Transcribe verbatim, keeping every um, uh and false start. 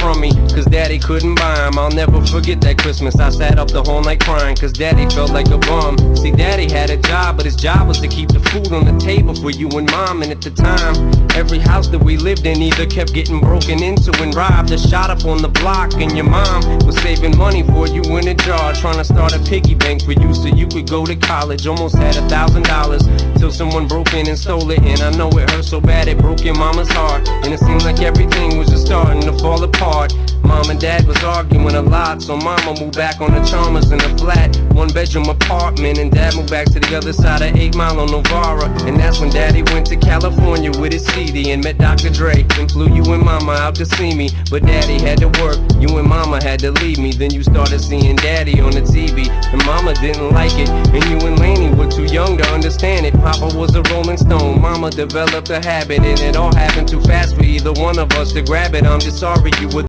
from me, cause daddy couldn't buy 'em. I'll never forget that Christmas, I sat up the whole night crying, cause daddy felt like a bum. See, daddy had a job, but his job was to keep the food on the table for you and mom. And at the time, every house that we lived in either kept getting broken into and robbed or shot up on the block. And your mom was saving money for you in a jar, trying to start a piggy bank for you so you could go to college. Almost had a thousand dollars till someone broke in and stole it. And I know it hurt so bad it broke your mama's heart, and it seemed like everything was just starting to fall apart. Mom and dad was arguing a lot, so mama moved back on the Chalmers in a flat one bedroom apartment, and dad moved back to the other side of eight Mile on Novara. And that's when daddy went to California with his C D and met Doctor Dre and flew you and mama out to see me. But daddy had to work, you and mama had to leave me. Then you started seeing daddy on the T V, and mama didn't like it, and you and Laney were too young to understand it. Papa was a Rolling Stone, mama developed a habit, and it all happened too fast for either one of us to grab it. I'm just sorry you were